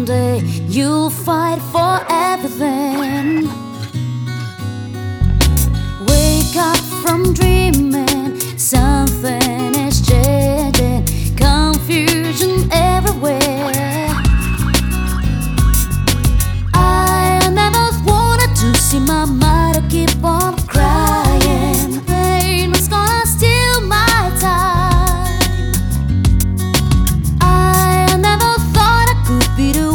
someday you'll fight for everything. Wake up from dreams.